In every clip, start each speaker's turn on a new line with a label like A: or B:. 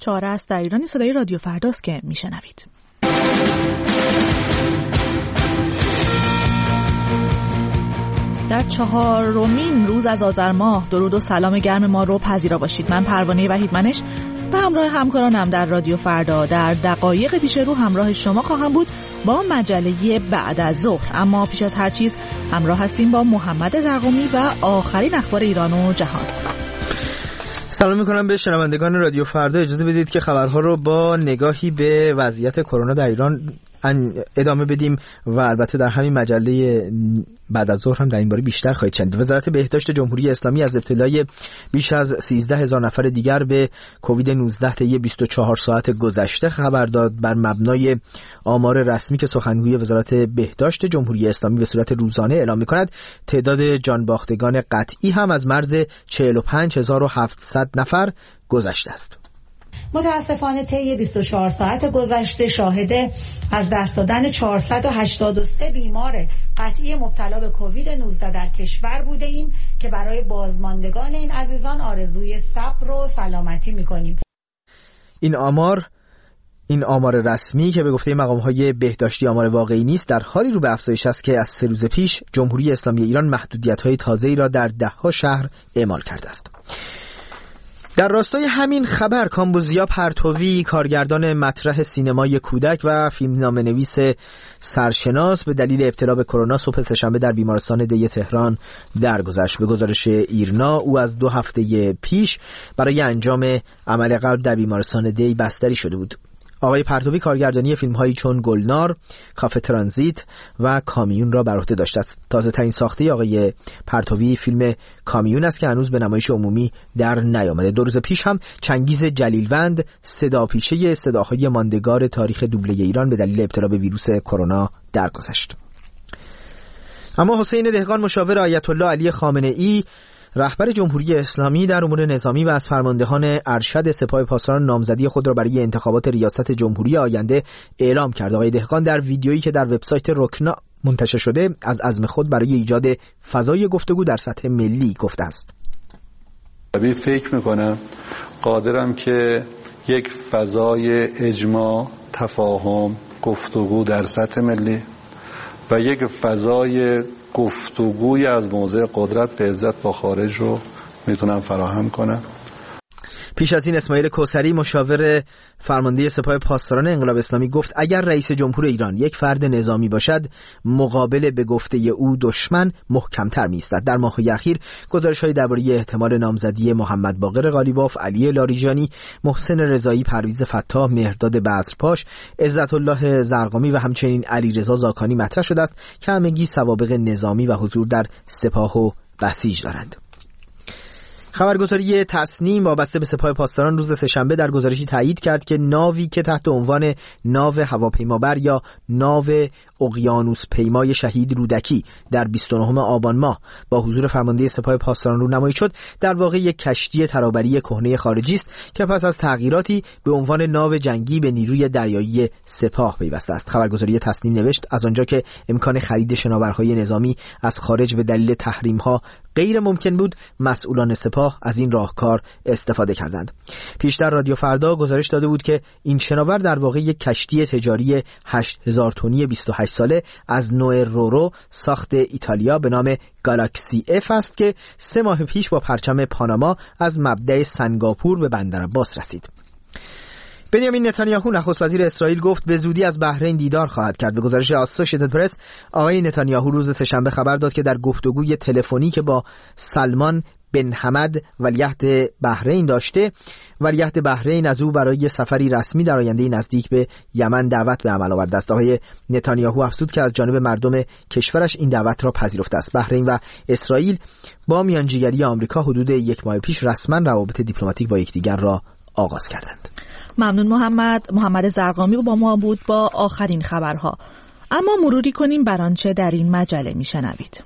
A: چاره است در ایران. صدای رادیو فرداست که میشنوید. در 4مین روز از آذر ماه درود و سلام گرم ما رو پذیرا باشید. من پروانه وحیدمنش به همراه همکارانم در رادیو فردا در دقایق پیش رو همراه شما خواهم بود با مجله بعد از ظهر. اما پیش از هر چیز همراه هستیم با محمد زرقمی و آخرین اخبار ایران و جهان.
B: سلام میکنم به شنوندگان رادیو فردا. اجازه بدید که خبرها رو با نگاهی به وضعیت کرونا در ایران ادامه بدیم و البته در همین مجله بعد از ظهر هم در این باره بیشتر خواهید شنید. وزارت بهداشت جمهوری اسلامی از ابتلای بیش از 13,000 نفر دیگر به کووید 19 طی 24 ساعت گذشته خبر داد. بر مبنای آمار رسمی که سخنگوی وزارت بهداشت جمهوری اسلامی به صورت روزانه اعلام می‌کند، تعداد جانباختگان قطعی هم از مرز 45,700 نفر گذشته است.
C: متاسفانه طی 24 ساعت گذشته شاهد از دست دادن 483 بیمار قطعی مبتلا به کووید 19 در کشور بوده ایم که برای بازماندگان این عزیزان آرزوی صبر و سلامتی می‌کنیم.
B: این آمار رسمی که به گفته مقام‌های بهداشتی آمار واقعی نیست، در حالی رو به افزایش است که از 3 روز پیش جمهوری اسلامی ایران محدودیت‌های تازه‌ای را در 10 شهر اعمال کرده است. در راستای همین خبر کامبوزیا پرتوی، کارگردان مطرح سینمای کودک و فیلمنامه‌نویس سرشناس، به دلیل ابتلا به کرونا صبح سه‌شنبه در بیمارستان دی تهران درگذشت. به گزارش ایرنا او از 2 هفته پیش برای انجام عمل قلب در بیمارستان دی بستری شده بود. آقای پرتوی کارگردانی فیلم‌هایی چون گلنار، کافه ترانزیت و کامیون را بر عهده داشته است. تازه‌ترین ساخته آقای پرتوی فیلم کامیون است که هنوز به نمایش عمومی در نیامده. 2 روز پیش هم چنگیز جلیلوند، صداپیشه صداهای ماندگار تاریخ دوبله ایران، به دلیل ابتلا به ویروس کرونا درگذشت. اما حسین دهقان، مشاور آیت الله علی خامنه‌ای رهبر جمهوری اسلامی در امور نظامی و از فرماندهان ارشد سپاه پاسداران نامزدی خود را برای انتخابات ریاست جمهوری آینده اعلام کرد. آقای دهقان در ویدیویی که در وبسایت رکنا منتشر شده از عزم خود برای ایجاد فضای گفتگو در سطح ملی گفته است.
D: فکر میکنم قادرم که یک فضای اجماع، تفاهم، گفتگو در سطح ملی و یک فضای گفتگوی از موضع قدرت به عزت با خارج رو میتونم فراهم کنم.
B: پیش از این اسماعیل کوثری، مشاور فرمانده سپاه پاسداران انقلاب اسلامی گفت اگر رئیس جمهور ایران یک فرد نظامی باشد، مقابل به گفته او دشمن محکمتر می‌ایستد. در ماه‌های اخیر گزارش‌هایی درباره احتمال نامزدی محمد باقر قالیباف، علی لاریجانی، محسن رضایی، پرویز فتاح، مهرداد بزرپاش، عزت الله زرقمی و همچنین علیرضا زاکانی مطرح شده است که همگی سوابق نظامی و حضور در سپاه و بسیج دارند. خبرگزاری تصنیم وابسته به سپاه پاسداران روز سه‌شنبه در گزارشی تایید کرد که ناوی که تحت عنوان ناو هواپیمابر یا ناو اقیانوس پیمای شهید رودکی در 29 آبان ماه با حضور فرمانده سپاه پاسداران رونمایی شد، در واقع یک کشتی ترابری کهنه خارجی است که پس از تغییراتی به عنوان ناو جنگی به نیروی دریایی سپاه پیوسته است. خبرگزاری تصنیم نوشت از آنجا که امکان خرید شناورهای نظامی از خارج به دلیل تحریم‌ها غیر ممکن بود، مسئولان سپاه از این راهکار استفاده کردند. پیشتر رادیو فردا گزارش داده بود که این شناور در واقع یک کشتی تجاری 8000 تنی 28 ساله از نوع رورو ساخت ایتالیا به نام گالاکسی اف است که 3 ماه پیش با پرچم پاناما از مبدأ سنگاپور به بندر عباس رسید. بنیامین نتانیاهو نخست وزیر اسرائیل گفت به زودی از بحرین دیدار خواهد کرد. به گزارش آسوشیتد پرس، آقای نتانیاهو روز سه‌شنبه خبر داد که در گفتگوی تلفنی که با سلمان بن حمد ولیعهد بحرین داشته، ولیعهد بحرین از او برای سفری رسمی در آینده نزدیک به یمن دعوت به عمل آورده است. آقای نتانیاهو افزود که از جانب مردم کشورش این دعوت را پذیرفته است. بحرین و اسرائیل با میانجیگری آمریکا حدود 1 ماه پیش رسما روابط دیپلماتیک با یکدیگر را آغاز کردند.
A: ممنون محمد زرقمی با ما بود با آخرین خبرها. اما مروری کنیم بر آنچه در این مجله میشنوید.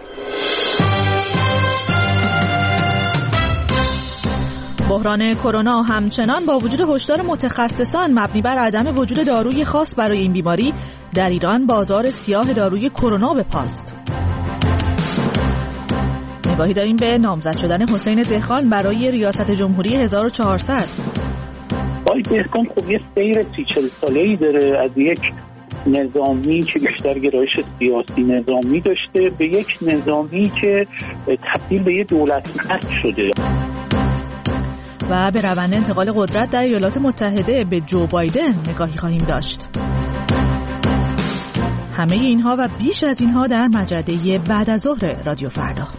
A: بحران کرونا همچنان با وجود هشدار متخصصان مبنی بر عدم وجود داروی خاص برای این بیماری، در ایران بازار سیاه داروی کرونا به پاست. نگاهی داریم به نامزد شدن حسین دهقان برای ریاست جمهوری 1400.
E: آقای دهقان خب یه سیر 30-40 ساله‌ای داره، از یک نظامی که بیشتر گرایش سیاسی نظامی داشته به یک نظامی که تبدیل به یه دولت مرد شده.
A: و به روند انتقال قدرت در ایالات متحده به جو بایدن نگاهی خواهیم داشت. همه اینها و بیش از اینها در مجله بعد از ظهر رادیو فردا.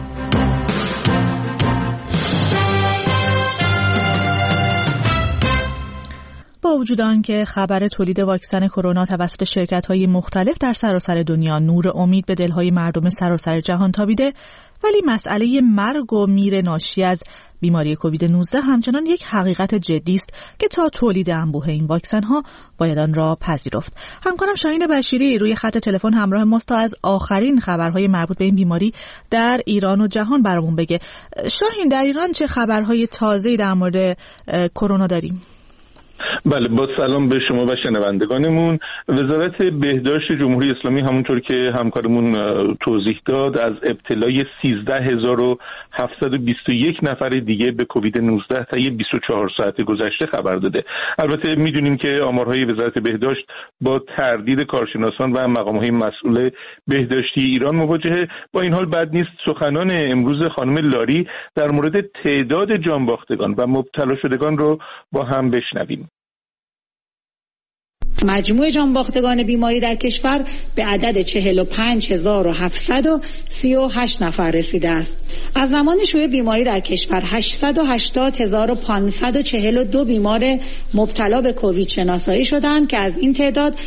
A: با وجود آنکه خبر تولید واکسن کرونا توسط شرکت‌های مختلف در سراسر دنیا نور امید به دل‌های مردم سراسر جهان تابیده، ولی مسئله مرگ و میر ناشی از بیماری کووید 19 همچنان یک حقیقت جدی است که تا تولید انبوه این واکسن‌ها باید آن را پذیرفت. همکارم شاهین بشیری روی خط تلفن همراه ماست تا از آخرین خبرهای مربوط به این بیماری در ایران و جهان برامون بگه. شاهین، در ایران چه خبرهای تازه‌ای در مورد کرونا داریم؟
F: بله، با سلام به شما و شنوندگانمون. وزارت بهداشت جمهوری اسلامی همونطور که همکارمون توضیح داد از ابتلای 13721 نفر دیگه به کووید 19 طی 24 ساعت گذشته خبر داده. البته میدونیم که آمارهای وزارت بهداشت با تردید کارشناسان و مقام‌های مسئول بهداشتی ایران مواجهه. با این حال بد نیست سخنان امروز خانم لاری در مورد تعداد جانباختگان و مبتلا شدگان رو با هم بشنویم.
C: مجموع جانباختگان بیماری در کشور به عدد 45738 نفر رسیده است. از زمان شیوع بیماری در کشور 880542 بیمار مبتلا به کووید شناسایی شدند که از این تعداد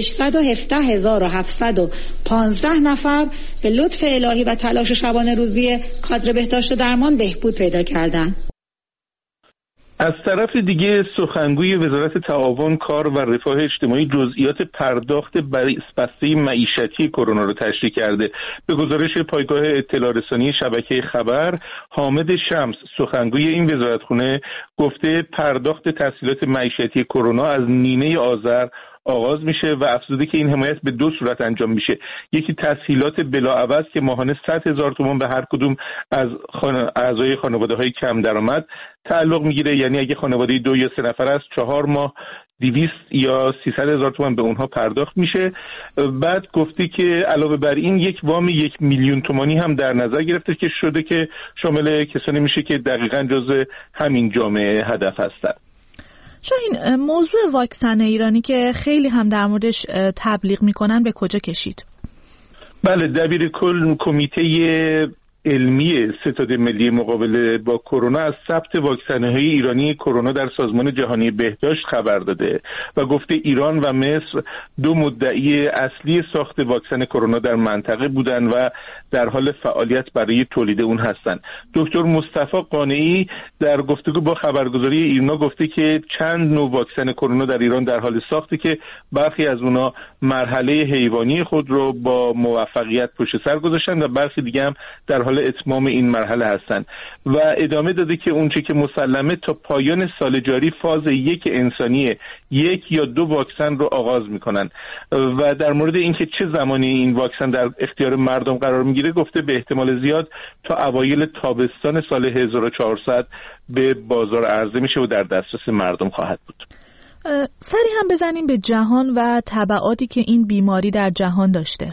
C: 617715 نفر به لطف الهی و تلاش شبانه روزی کادر بهداشت و درمان بهبود پیدا کردند.
F: از طرف دیگه سخنگوی وزارت تعاون، کار و رفاه اجتماعی جزئیات پرداخت بسته معیشتی کرونا رو تشریح کرده. به گزارش پایگاه اطلاع رسانی شبکه خبر، حامد شمس سخنگوی این وزارتخونه گفته پرداخت تسهیلات معیشتی کرونا از نیمه آذر آغاز میشه و افزوده که این حمایت به دو صورت انجام میشه. یکی تسهیلات بلاعوض که ماهانه 100,000 تومان به هر کدوم از اعضای خانواده‌های کم درآمد تعلق میگیره، یعنی اگه خانواده 2 یا 3 نفر است 4 ماه 200 یا 300,000 تومان به اونها پرداخت میشه. بعد گفتی که علاوه بر این یک وام 1 میلیون تومانی هم در نظر گرفته که شده که شامل کسانی میشه که دقیقاً جزء همین جامعه هدف هستند.
A: شاهین، موضوع واکسن ایرانی که خیلی هم در موردش تبلیغ میکنن به کجا کشید؟
F: بله، دبیر کل کمیته علمی ستاد ملی مقابله با کرونا از ثبت واکسن‌های ایرانی کرونا در سازمان جهانی بهداشت خبر داده و گفته ایران و مصر دو مدعی اصلی ساخت واکسن کرونا در منطقه بودند و در حال فعالیت برای تولید اون هستند. دکتر مصطفی قانعی در گفتگو با خبرگزاری ایرنا گفته که چند نوع واکسن کرونا در ایران در حال ساخته که برخی از اونها مرحله حیوانی خود رو با موفقیت پشت سر گذاشتن و برخی دیگه هم در حال اتمام این مرحله هستند و ادامه داده که اونچه که مسلمه تا پایان سال جاری فاز 1 انسانی 1 یا 2 واکسن رو آغاز میکنن و در مورد اینکه چه زمانی این واکسن در اختیار مردم قرار میگیره گفته به احتمال زیاد تا اوایل تابستان سال 1400 به بازار عرضه میشه و در دسترس مردم خواهد بود.
A: سری هم بزنیم به جهان و تبعاتی که این بیماری در جهان داشته.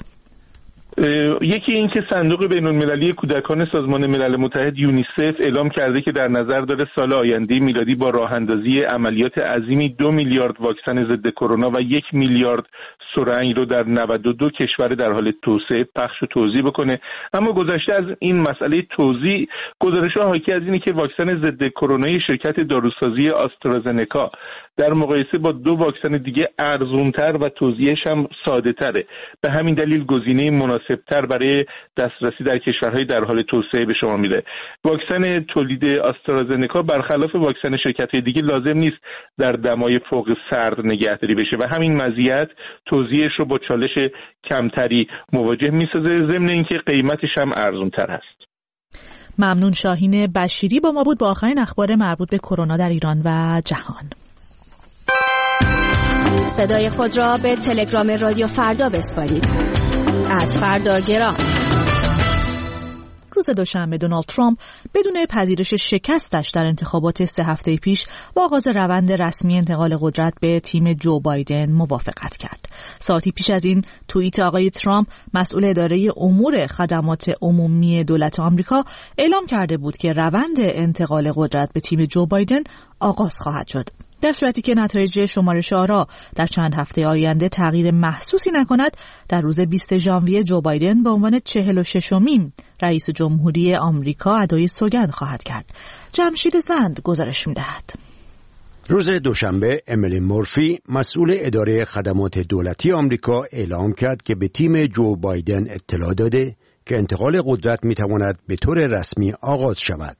F: یکی این که صندوق بین‌المللی کودکان سازمان ملل متحد یونیسف اعلام کرده که در نظر داره سال آینده میلادی با راه اندازی عملیات عظیمی 2 میلیارد واکسن ضد کرونا و 1 میلیارد سرنگ رو در 92 کشور در حال توسعه پخش و توزیع بکنه. اما گذشته از این مسئله توزیع، گزارش‌ها حاکی از اینه که واکسن ضد کرونای شرکت داروسازی آسترازنکا در مقایسه با 2 واکسن دیگه ارزان‌تر و توزیعش هم ساده‌تره. به همین دلیل گزینه مناسب‌تر برای دسترسی در کشورهای در حال توسعه به شما میره. واکسن تولید آسترازنکا برخلاف واکسن شرکت‌های دیگه لازم نیست در دمای فوق سرد نگهداری بشه و همین مزیت توزیعش رو با چالش کمتری مواجه می‌سازه، ضمن اینکه قیمتش هم ارزان‌تر هست.
A: ممنون. شاهین بشیری با ما بود با آخرین اخبار مربوط به کرونا در ایران و جهان.
G: صدای خود را به تلگرام رادیو فردا بسپارید. @فرداگرام.
A: روز دوشنبه دونالد ترامپ بدون پذیرش شکستش در انتخابات 3 هفته پیش با آغاز روند رسمی انتقال قدرت به تیم جو بایدن موافقت کرد. ساعتی پیش از این توییت آقای ترامپ، مسئول اداره امور خدمات عمومی دولت آمریکا، اعلام کرده بود که روند انتقال قدرت به تیم جو بایدن آغاز خواهد شد. در صورتی که نتایج شمارش آرا در چند هفته آینده تغییر محسوسی نکند، در روز 20 ژانویه جو بایدن به عنوان 46مین رئیس جمهوری آمریکا ادای سوگند خواهد کرد. جمشید زند گزارش می‌دهد.
H: روز دوشنبه امیلی مورفی، مسئول اداره خدمات دولتی آمریکا، اعلام کرد که به تیم جو بایدن اطلاع داده که انتقال قدرت می‌تواند به طور رسمی آغاز شود.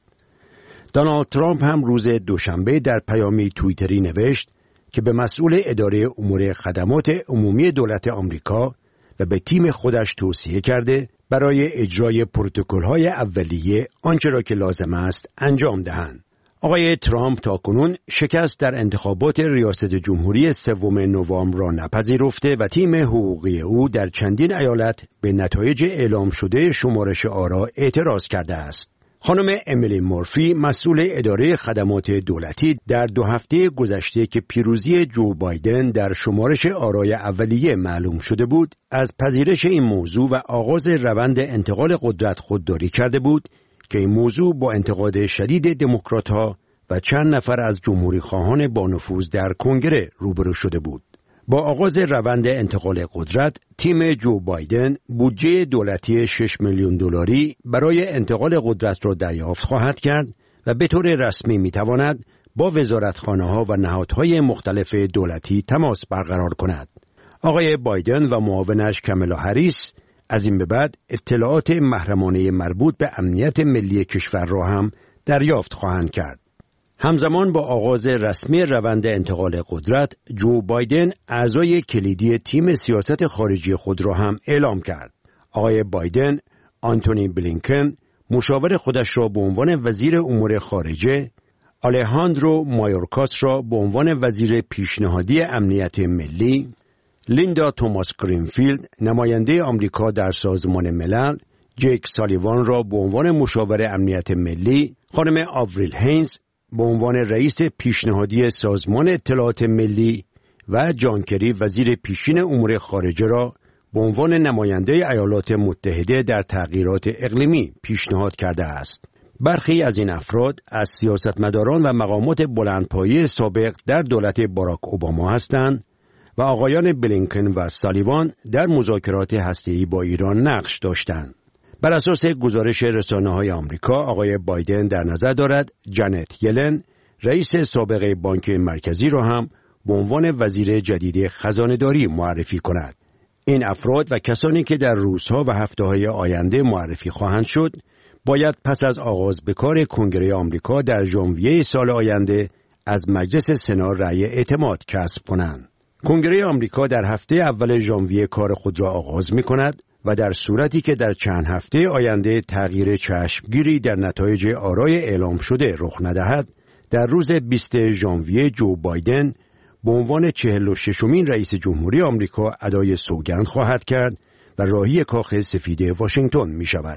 H: دونالد ترامپ هم روز دوشنبه در پیامی توییتری نوشت که به مسئول اداره امور خدمات عمومی دولت آمریکا و به تیم خودش توصیه کرده برای اجرای پروتکل‌های اولیه آنچه را که لازم است انجام دهند. آقای ترامپ تاکنون شکست در انتخابات ریاست جمهوری 3 نوامبر را نپذیرفته و تیم حقوقی او در چندین ایالت به نتایج اعلام شده شمارش آرا اعتراض کرده است. خانم امیلی مورفی، مسئول اداره خدمات دولتی، در 2 هفته گذشته که پیروزی جو بایدن در شمارش آرای اولیه معلوم شده بود، از پذیرش این موضوع و آغاز روند انتقال قدرت خودداری کرده بود که این موضوع با انتقاد شدید دموکرات‌ها و چند نفر از جمهوری خواهان با نفوذ در کنگره روبرو شده بود. با آغاز روند انتقال قدرت، تیم جو بایدن بودجه دولتی $6 میلیون برای انتقال قدرت را دریافت خواهد کرد و به طور رسمی می‌تواند با وزارتخانه‌ها و نهادهای مختلف دولتی تماس برقرار کند. آقای بایدن و معاونش کامالا هریس از این به بعد اطلاعات محرمانه مربوط به امنیت ملی کشور را هم دریافت خواهند کرد. همزمان با آغاز رسمی روند انتقال قدرت، جو بایدن اعضای کلیدی تیم سیاست خارجی خود را هم اعلام کرد. آقای بایدن، آنتونی بلینکن، مشاور خودش را به عنوان وزیر امور خارجه، آلهاندرو مایورکاس را به عنوان وزیر پیشنهادی امنیت ملی، لیندا توماس گرینفیلد، نماینده آمریکا در سازمان ملل، جیک سالیوان را به عنوان مشاور امنیت ملی، خانم آوریل هینز به عنوان رئیس پیشنهادی سازمان اطلاعات ملی و جان کری وزیر پیشین امور خارجه را به عنوان نماینده ایالات متحده در تغییرات اقلیمی پیشنهاد کرده است. برخی از این افراد از سیاستمداران و مقامات بلندپایه سابق در دولت باراک اوباما هستند و آقایان بلینکن و سالیوان در مذاکرات هسته‌ای با ایران نقش داشتند. بر اساس گزارش رسانه‌های آمریکا، آقای بایدن در نظر دارد جنت یلن، رئیس سابق بانک مرکزی را هم به عنوان وزیر جدید خزانه‌داری معرفی کند. این افراد و کسانی که در روزها و هفته‌های آینده معرفی خواهند شد، باید پس از آغاز به کار کنگره آمریکا در ژانویه سال آینده از مجلس سنا رأی اعتماد کسب کنند. کنگره آمریکا در هفته اول ژانویه کار خود را آغاز می‌کند و در صورتی که در چند هفته آینده تغییر چشمگیری در نتایج آرای اعلام شده رخ ندهد، در روز 20 ژانویه جو بایدن به عنوان 46مین رئیس جمهوری آمریکا ادای سوگند خواهد کرد و راهی کاخ سفید واشنگتن می شود.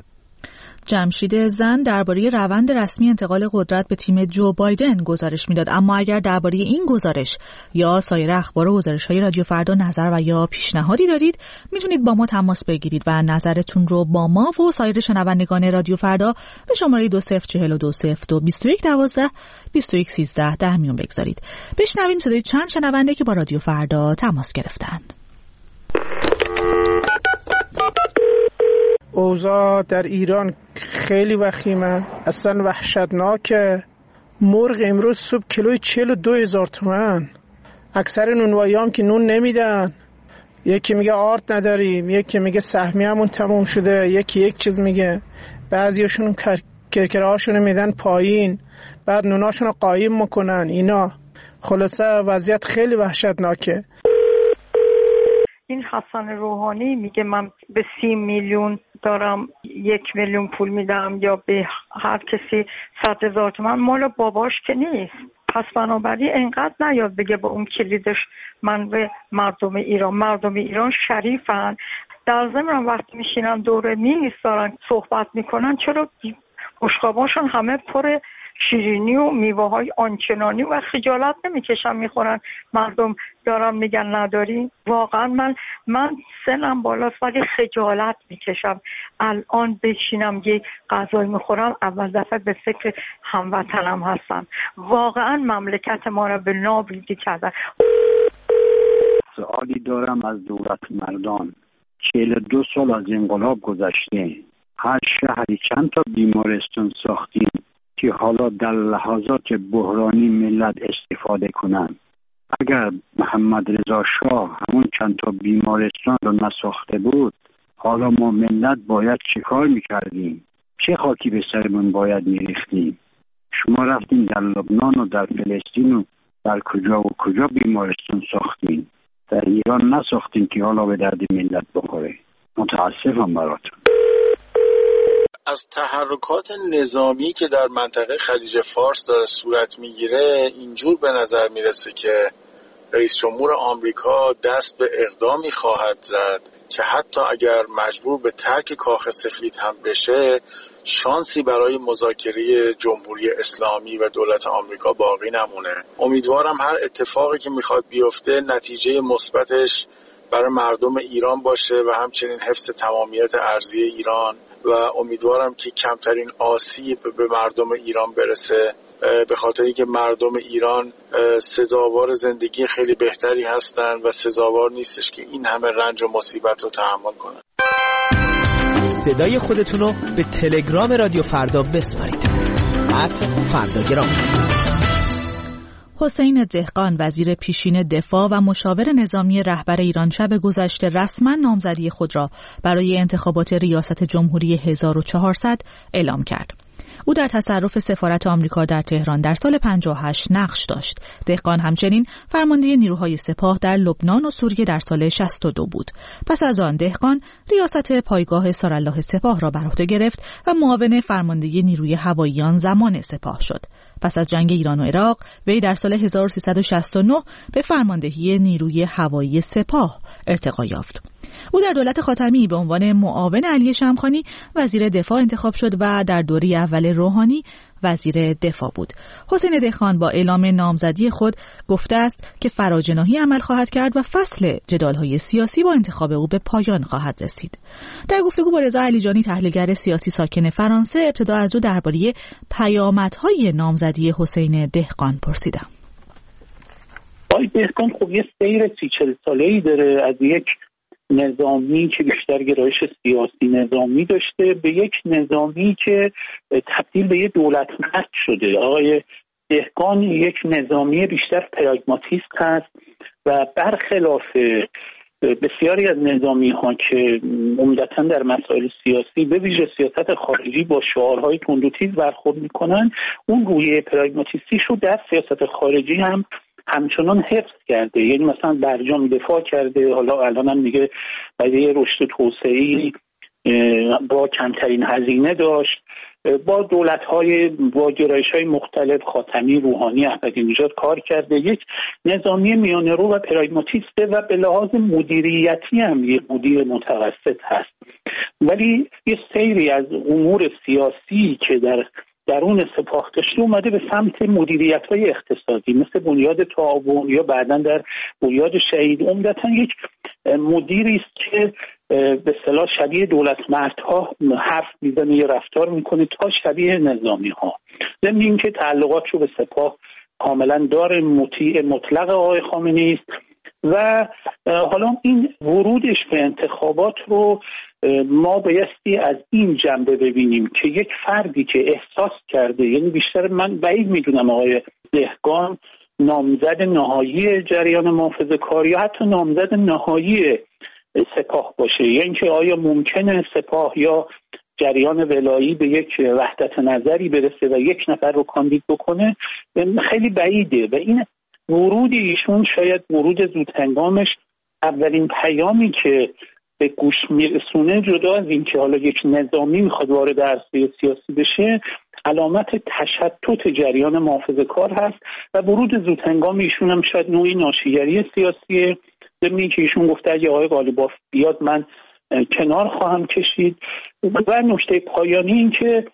A: جمشید زن درباره روند رسمی انتقال قدرت به تیم جو بایدن گزارش میداد. اما اگر درباره این گزارش یا سایر اخبار و گزارش‌های رادیو فردا نظر و یا پیشنهادی دارید، میتونید با ما تماس بگیرید و نظرتون رو با ما و سایر شنوندگان رادیو فردا به شماره 20420221122113 در میون بگذارید. بشنویم صدای چند شنونده که با رادیو فردا تماس گرفتن.
I: اوضاع در ایران خیلی وخیمه، اصلا وحشتناکه. مرغ امروز صبح کیلوی 42,000 تومان. اکثر نونوایی هم که نون نمیدن، یکی میگه آرد نداریم، یکی میگه سهمیه همون تموم شده، یکی یک چیز میگه. بعضیاشون کرکره هاشون میدن پایین، بعد نوناشون قایم میکنن. اینا خلاصه وضعیت خیلی وحشتناکه.
J: این حسن روحانی میگه من به 30 میلیون دارم 1 میلیون پول میدم یا به هر کسی 100,000 تومان. مال باباش که نیست. پس بنابراین انقدر نیاد بگه با اون کلیدش من به مردم ایران شریفن. در ضمن وقتی میشینن دوره میز دارن صحبت میکنن، چرا بشقاباشون همه پر شیرینی و میوه های آنچنانی و خجالت نمیکشن میخورن؟ مردم دارن میگن نداری. واقعا من سنم بالاست ولی خجالت میکشم الان بشینم یه غذای میخورم اول دفعه به فکر هموطنم هستم. واقعا مملکت ما را به نابودی کردن.
K: سوالی دارم از دولت مردان. 42 سال از انقلاب گذشته، هر شهری چند تا بیمارستان ساختیم که حالا در لحظات بحرانی ملت استفاده کنن. اگر محمد رضا شاه همون چند تا بیمارستان رو نساخته بود، حالا ما ملت باید چه کار میکردیم؟ چه خاکی به سرمون باید میریختیم؟ شما رفتین در لبنان و در فلسطین و در کجا و کجا بیمارستان ساختین؟ در ایران نساختین که حالا به درد ملت بخوره. متاسفم براتون.
L: از تحرکات نظامی که در منطقه خلیج فارس داره صورت میگیره اینجور به نظر میرسه که رئیس جمهور آمریکا دست به اقدامی خواهد زد که حتی اگر مجبور به ترک کاخ سفید هم بشه، شانسی برای مذاکره جمهوری اسلامی و دولت آمریکا باقی نمونه. امیدوارم هر اتفاقی که میخواد بیفته نتیجه مثبتش برای مردم ایران باشه و همچنین حفظ تمامیت ارضی ایران، و امیدوارم که کمترین آسیب به مردم ایران برسه، به خاطر اینکه مردم ایران سزاوار زندگی خیلی بهتری هستن و سزاوار نیستش که این همه رنج و مصیبت رو تحمل کنن.
B: صدای خودتون رو به تلگرام رادیو فردا بسپارید. @فرداگرام.
A: حسین دهقان وزیر پیشین دفاع و مشاور نظامی رهبر ایران شب گذشته رسما نامزدی خود را برای انتخابات ریاست جمهوری 1400 اعلام کرد. او در تصرف سفارت آمریکا در تهران در سال 58 نقش داشت. دهقان همچنین فرمانده نیروهای سپاه در لبنان و سوریه در سال 62 بود. پس از آن دهقان ریاست پایگاه سارالله سپاه را بر عهده گرفت و معاون فرمانده نیروی هواییان زمان سپاه شد. پس از جنگ ایران و عراق وی در سال 1369 به فرماندهی نیروی هوایی سپاه ارتقا یافت. او در دولت خاتمی به عنوان معاون علی شمخانی وزیر دفاع انتخاب شد و در دوره اول روحانی وزیر دفاع بود. حسین دهقان با اعلام نامزدی خود گفته است که فراجناحی عمل خواهد کرد و فصل جدال‌های سیاسی با انتخاب او به پایان خواهد رسید. در گفتگو با رضا علیجانی تحلیلگر سیاسی ساکن فرانسه، ابتدا از او درباره پیامدهای نامزدی حسین دهقان پرسیدم.
E: آقای دهقان خب یه سیر 30-40 ساله‌ای داره، از یک نظامی که بیشتر گرایش سیاسی نظامی داشته به یک نظامی که تبدیل به یه دولت مرد شده. آقای دهقان یک نظامی بیشتر پراگماتیست هست و برخلاف بسیاری از نظامی ها که عمدتاً در مسائل سیاسی به ویژه سیاست خارجی با شعارهای تندوتیز برخورد میکنن، اون روی پراگماتیستی رو در سیاست خارجی هم همچنان حفظ کرده. یعنی مثلا برجام دفاع کرده، حالا الان هم میگه برای رشد توسعه‌ای با کمترین هزینه داشت، با دولت‌های با گرایش‌های مختلف خاتمی، روحانی، احمدی نژاد کار کرده. یک نظامی میانه‌رو و پراگماتیسته و به لحاظ مدیریتی هم یک مدیر متوسط هست. ولی یه سیری از امور سیاسی که در درون سپاه داشته اومده به سمت مدیریت‌های اقتصادی مثل بنیاد تعاون یا بعداً در بنیاد شهید. عمدتاً یک مدیری است که به اصطلاح شبیه دولتمردها حرف میزنه یا رفتار میکنه تا شبیه نظامی‌ها. ضمن اینکه تعلقات رو به سپاه کاملاً داره، مطیع مطلق آقای خامنه‌ای است و حالا این ورودش به انتخابات رو ما بایستی از این جنبه ببینیم که یک فردی که احساس کرده، یعنی بیشتر من بعید میدونم آقای دهقان نامزد نهایی جریان محافظه‌کار یا حتی نامزد نهایی سپاه باشه، یعنی که آیا ممکنه سپاه یا جریان ولایی به یک وحدت نظری برسه و یک نفر رو کاندید بکنه، خیلی بعیده. و این ورود ایشون شاید ورود زودهنگامش اولین پیامی که به گوش میرسونه، جدا از این که حالا یک نظامی میخواد وارد عرصه سیاسی بشه، علامت تشتت جریان محافظه‌کار هست و ورود زودهنگام ایشون هم شاید نوعی ناشیگری سیاسیه. ضمن اینکه ایشون گفته اگه آقای قالیباف بیاد من کنار خواهم کشید. و نکته پایانی این که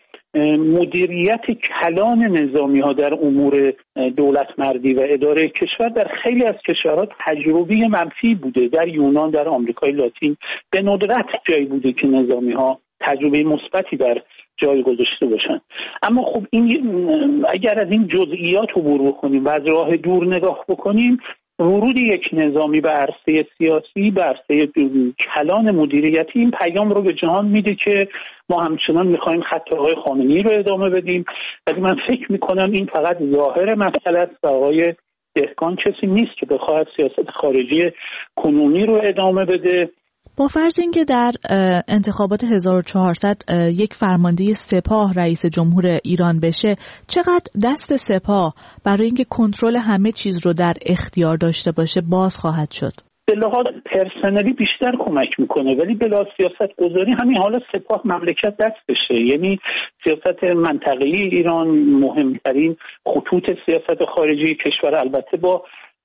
E: مدیریت کلان نظامی ها در امور دولت مردی و اداره کشور در خیلی از کشورها تجربی منفی بوده. در یونان، در آمریکای لاتین به ندرت جایی بوده که نظامی ها تجربه مثبتی در جای گذاشته باشن. اما خب این اگر از این جزئیات عبور بکنیم و از راه دور نگاه بکنیم، ورود یک نظامی به عرصه سیاسی، به عرصه کلان مدیریتی، این پیام رو به جهان میده که ما همچنان میخوایم خط آقای خامنه‌ای رو ادامه بدیم. ولی من فکر میکنم این فقط ظاهر مسئله است و آقای دهقان کسی نیست که بخواد سیاست خارجی کنونی رو ادامه بده.
A: با فرض اینکه در انتخابات 1400 یک فرمانده سپاه رئیس جمهور ایران بشه، چقدر دست سپاه برای اینکه کنترل همه چیز رو در اختیار داشته باشه باز خواهد شد؟
E: به لحاظ پرسنلی بیشتر کمک میکنه، ولی به لحاظ سیاست گذاری همین حالا سپاه مملکت دستشه. یعنی سیاست منطقه‌ای ایران، مهمترین خطوط سیاست خارجی کشور، البته با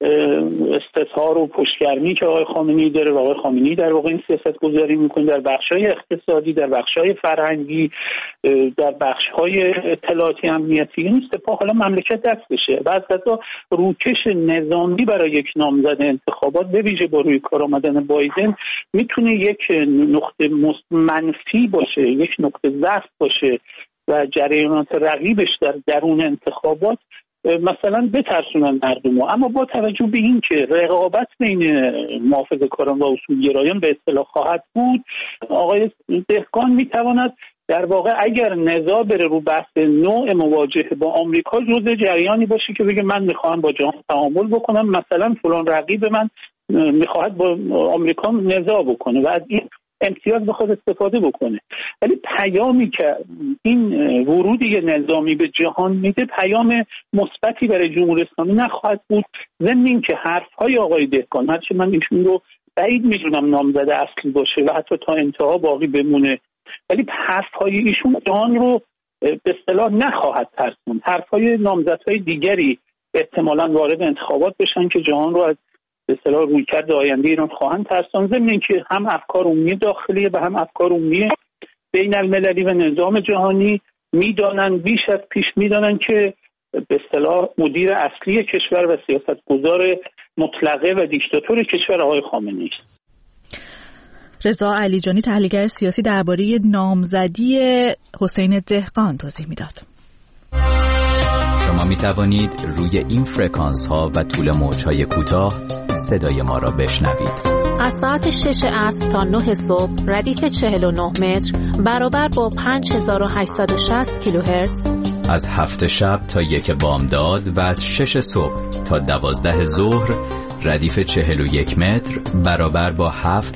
E: استظهار و پشتگرمی که آقای خامنه‌ای داره و آقای خامنه‌ای در واقع این سیاست گذاری میکنه در بخش‌های اقتصادی، در بخش‌های فرهنگی، در بخش‌های اطلاعاتی امنیتی. این سپاه حالا مملکت دستشه و از قضا روکش نظامی برای یک نامزد انتخابات به ویژه با روی کار آمدن بایدن میتونه یک نقطه منفی باشه، یک نقطه ضعف باشه و جریانات رقیبش در درون انتخابات مثلا بترسونن مردم. اما با توجه به این که رقابت بین محافظه‌کاران و اصولگرایان به اصطلاح خواهد بود، آقای دهقان میتواند در واقع اگر نزاع بره رو بحث نوع مواجهه با آمریکا جزء جریانی باشه که بگه من میخوام با جهان تعامل بکنم، مثلا فلان رقیب من میخواهد با آمریکا نزاع بکنه و از این امتیاز بخواد استفاده بکنه. ولی پیامی که این ورود نظامی به جهان میده پیام مثبتی برای جمهوری اسلامی نخواهد بود. ضمن این که حرفهای آقای دهقان، هرچه من ایشون رو بعید میدونم نامزد اصلی باشه و حتی تا انتها باقی بمونه، ولی حرفهای ایشون جهان رو به اصطلاح نخواهد ترسوند. حرفهای نامزدهای دیگری احتمالاً وارد انتخابات بشن که جهان رو از به اصطلاح رویکرد آینده ایران خواهند ترساند. ضمن اینکه هم افکار عمومی داخلی و هم افکار عمومی بین المللی و نظام جهانی میدانن، بیش از پیش میدانن که به اصطلاح مدیر اصلی کشور و سیاستگزار مطلقه و دیکتاتور کشور آقای خامنه‌ای است.
A: رضا علیجانی، تحلیلگر سیاسی، درباره نامزدی حسین دهقان توضیح میداد.
M: شما می توانید روی این فرکانس ها و طول موج های کوتاه صدای ما را بشنوید.
N: از ساعت 6 عصر تا 9 صبح ردیف 49 متر برابر با 5860 کیلوهرتز.
M: از 7 شب تا 1 بامداد و از 6 صبح تا 12 ظهر ردیف 41 متر برابر با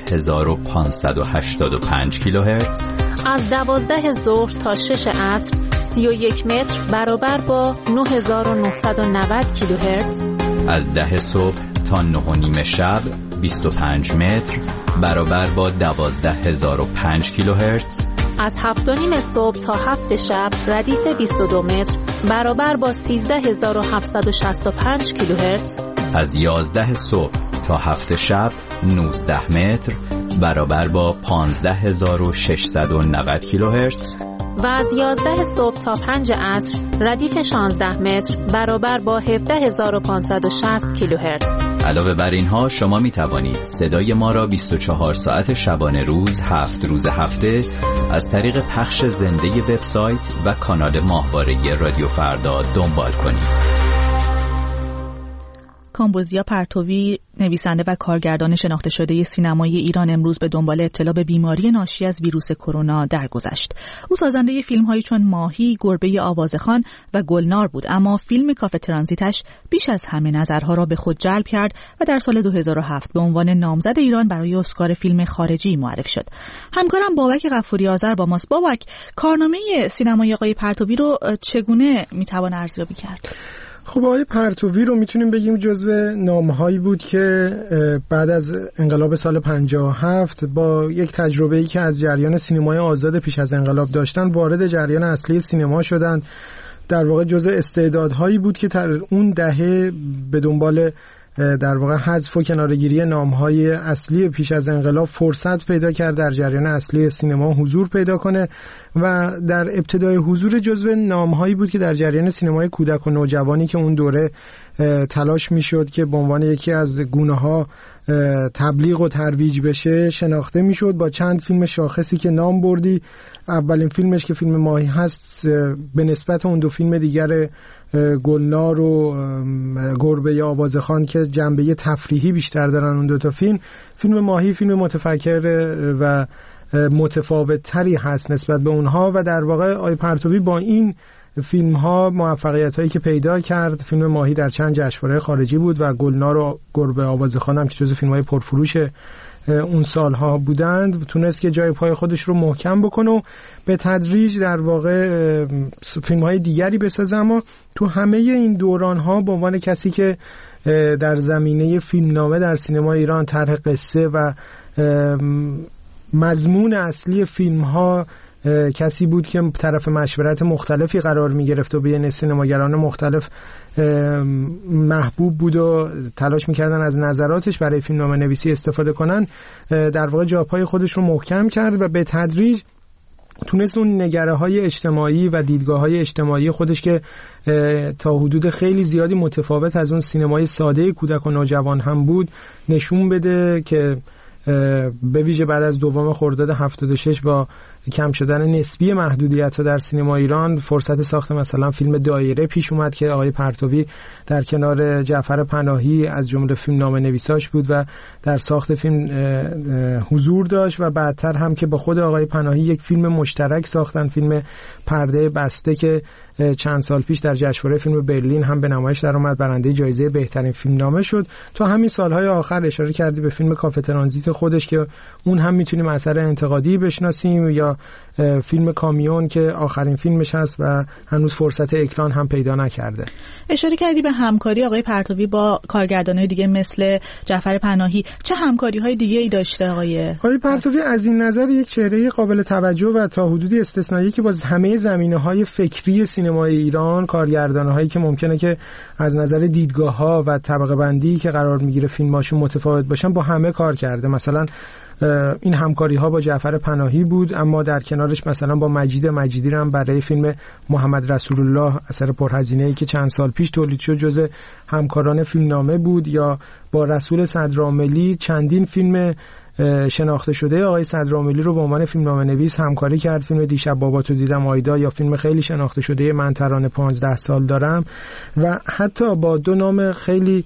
M: 7585 کیلوهرتز.
N: از 12 ظهر تا 6 عصر 31 متر برابر با 9990 کیلوهرتز.
M: از 10 صبح تا 9:30 شب 25 متر برابر با 12005 کیلوهرتز.
N: از 7:30 صبح تا 7 شب ردیف 22 متر برابر با 13765 کیلوهرتز.
M: از 11 صبح تا 7 شب 19 متر برابر با 15690 کیلوهرتز.
N: و از 11 صبح تا 5 عصر ردیف 16 متر برابر با 17560 کیلوهرتز.
M: علاوه بر اینها شما می توانید صدای ما را 24 ساعت شبانه روز 7 روز هفته از طریق پخش زنده وبسایت و کانال ماهواره رادیو فردا دنبال کنید.
A: کامبوزیا پرتوی، نویسنده و کارگردان شناخته شده سینمایی ایران، امروز به دنبال ابتلا به بیماری ناشی از ویروس کرونا درگذشت. او سازنده فیلم‌هایی چون ماهی، گربه آوازخوان و گلنار بود، اما فیلم کافه ترانزیتش بیش از همه نظرها را به خود جلب کرد و در سال 2007 به عنوان نامزد ایران برای اسکار فیلم خارجی معرفی شد. همکارم بابک غفوری آذر با ماست. بابک، کارنامه سینمایی آقای پرتوی رو چگونه میتوان ارزیابی کرد؟
O: خب آقای پرتوی رو میتونیم بگیم جزو نامهایی بود که بعد از انقلاب سال 57 با یک تجربه‌ای که از جریان سینمای آزاد پیش از انقلاب داشتن وارد جریان اصلی سینما شدند. در واقع جزو استعدادهایی بود که در اون دهه به دنبال در واقع حذف و کناره‌گیری نام‌های اصلی پیش از انقلاب فرصت پیدا کرد در جریان اصلی سینما حضور پیدا کنه و در ابتدای حضور جزو نام‌هایی بود که در جریان سینمای کودک و نوجوانی که اون دوره تلاش می‌شد که به عنوان یکی از گونه‌ها تبلیغ و ترویج بشه شناخته می‌شد با چند فیلم شاخصی که نام بردی. اولین فیلمش که فیلم ماهی هست به نسبت اون دو فیلم دیگر گلنار و گربه آوازخوان که جنبه تفریحی بیشتر دارن اون دوتا فیلم ماهی فیلم متفکر و متفاوت تری هست نسبت به اونها و در واقع آقای پرتوی با این فیلم ها موفقیت هایی که پیدا کرد، فیلم ماهی در چند جشنواره خارجی بود و گلنار و گربه آوازخوان هم که جزو فیلم های پرفروش اون سالها بودند، تونست که جای پای خودش رو محکم بکنه و به تدریج در واقع فیلم‌های دیگری بسازه. اما تو همه این دوران‌ها به عنوان کسی که در زمینه فیلمنامه در سینما ایران طرح قصه و مضمون اصلی فیلم‌ها کسی بود که طرف مشورت مختلفی قرار می‌گرفت و بین سینماگران مختلف محبوب بود و تلاش می‌کردن از نظراتش برای فیلمنامه نویسی استفاده کنن. در واقع جاپای خودش رو محکم کرد و به تدریج تونست اون نگره‌های اجتماعی و دیدگاه‌های اجتماعی خودش که تا حدود خیلی زیادی متفاوت از اون سینمای ساده کودک و نوجوان هم بود نشون بده که به ویژه بعد از دوم خرداد 76 با کم شدن نسبی محدودیت‌ها در سینما ایران فرصت ساخت مثلا فیلم دایره پیش اومد که آقای پرتوی در کنار جعفر پناهی از جمله فیلمنامه نویساش بود و در ساخت فیلم حضور داشت و بعدتر هم که با خود آقای پناهی یک فیلم مشترک ساختن، فیلم پرده بسته که چند سال پیش در جشنواره فیلم برلین هم به نمایش در اومد، برنده جایزه بهترین فیلمنامه شد. تو همین سالهای آخر اشاره کردی به فیلم کافه ترانزیت خودش که اون هم میتونیم اثر انتقادی بشناسیم، یا فیلم کامیون که آخرین فیلمش هست و هنوز فرصت اکران هم پیدا نکرده.
A: اشاره کردی به همکاری آقای پرتوی با کارگردانای دیگه مثل جعفر پناهی. چه همکاری‌های دیگه‌ای داشته آقای
O: پرتوی؟ از این نظر یک چهره قابل توجه و تا حدودی استثنایی که باز همه زمینه‌های فکری سینمای ایران، کارگردان‌هایی که ممکنه که از نظر دیدگاه‌ها و طبقه بندی که قرار میگیره فیلماشون متفاوت باشن با همه کار کرده. مثلا این همکاری ها با جعفر پناهی بود، اما در کنارش مثلا با مجید مجیدی هم برای فیلم محمد رسول الله اثر پرهزینه‌ای که چند سال پیش تولید شد جز همکاران فیلمنامه بود، یا با رسول صدرعاملی چندین فیلم شناخته شده آقای صدرعاملی رو به عنوان فیلمنامه نویس همکاری کرد. فیلم دیشب باباتو دیدم آیدا یا فیلم خیلی شناخته شده من ترانه 15 سال دارم، و حتی با دو نام خیلی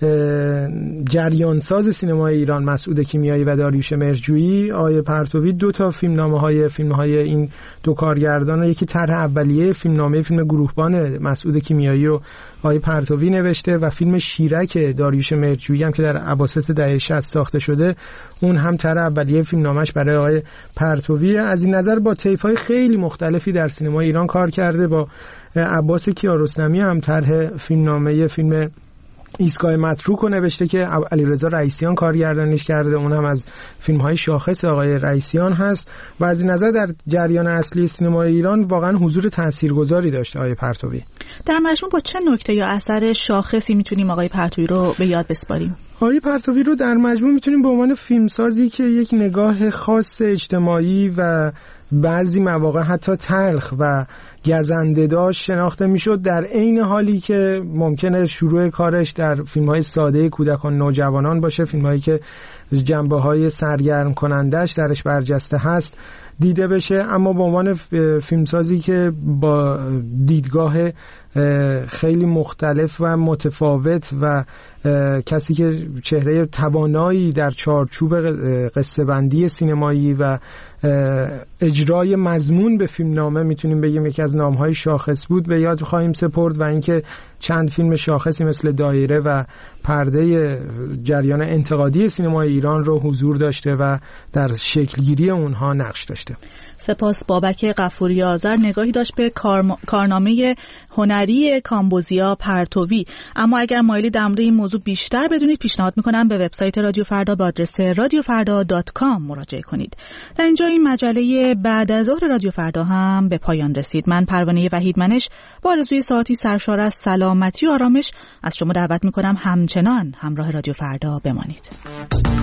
O: جریانساز سینمای ایران مسعود کیمیایی و داریوش مهرجویی آقای پرتوی دو تا فیلم‌های این دو کارگردان، یکی طرح اولیه فیلم گروهبان مسعود کیمیایی رو آقای پرتوی نوشته و فیلم شیرک داریوش مهرجویی هم که در اواسط دهه 60 ساخته شده اون هم طرح اولیه فیلمنامه‌اش برای آقای پرتوی. از این نظر با طیف‌های خیلی مختلفی در سینمای ایران کار کرده. با عباس کیارستمی هم طرح فیلم ایستگاه متروک رو نوشته که علیرضا رئیسیان کارگردانیش کرده، اون هم از فیلم‌های شاخص آقای رئیسیان هست و از این نظر در جریان اصلی سینمای ایران واقعا حضور تاثیرگذاری داشته آقای پرتوی.
A: در مجموع با چه نکته یا اثر شاخصی میتونیم آقای پرتوی رو به یاد بسپاریم؟
O: آقای پرتوی رو در مجموع میتونیم به عنوان فیلمسازی که یک نگاه خاص اجتماعی و بعضی مواقع حتی تلخ و گزنده داشت شناخته میشد، در عین حالی که ممکنه شروع کارش در فیلم‌های ساده کودکان نوجوانان باشه، فیلم‌هایی که جنبه‌های سرگرم کنندش درش برجسته هست دیده بشه، اما به عنوان فیلمسازی که با دیدگاه خیلی مختلف و متفاوت و کسی که چهره توانایی در چارچوب قصه بندی سینمایی و اجرای مضمون به فیلمنامه میتونیم بگیم یکی از نامهای شاخص بود به یاد خواهیم سپرد، و اینکه چند فیلم شاخصی مثل دایره و پرده جریان انتقادی سینمای ایران رو حضور داشته و در شکلگیری اونها نقش داشته.
A: سپاس. بابک غفوری آذر نگاهی داشت به کارنامه هنری هنری کامبوزیا پرتوی. اما اگر مایلی در مورد این موضوع بیشتر بدونید، پیشنهاد میکنم به وبسایت رادیو فردا با آدرس radiofarda.com مراجعه کنید. در اینجا این مجله بعد از ظهر رادیو فردا هم به پایان رسید. من پروانه وحیدمنش با آرزوی ساعتی سرشار از سلامتی و آرامش از شما دعوت میکنم همچنان همراه رادیو فردا بمانید.